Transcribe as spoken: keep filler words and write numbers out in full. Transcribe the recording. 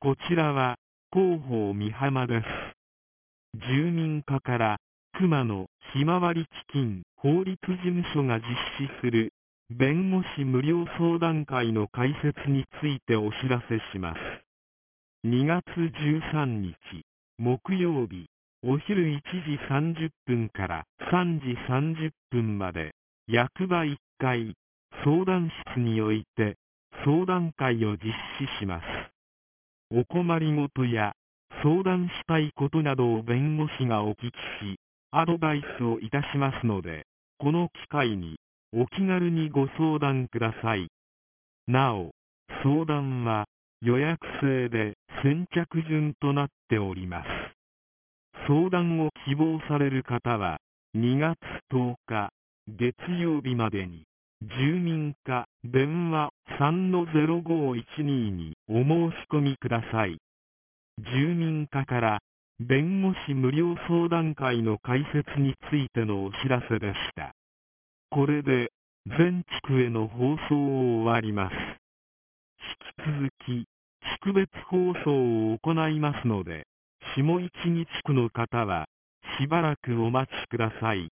こちらは広報美浜です。住民課から熊野ひまわり基金法律事務所が実施する弁護士無料相談会の開設についてお知らせします。にがつじゅうさんにち木曜日、お昼いちじさんじゅっぷんからさんじさんじゅっぷんまで役場いっかい相談室において相談会を実施します。お困りごとや相談したいことなどを弁護士がお聞きし、アドバイスをいたしますので、この機会にお気軽にご相談ください。なお、相談は予約制で先着順となっております。相談を希望される方は、にがつとおか月曜日までに、住民課電話 さんのゼロごいちに にお申し込みください。住民課から弁護士無料相談会の開設についてのお知らせでした。これで全地区への放送を終わります。引き続き地区別放送を行いますので、下市に地区の方はしばらくお待ちください。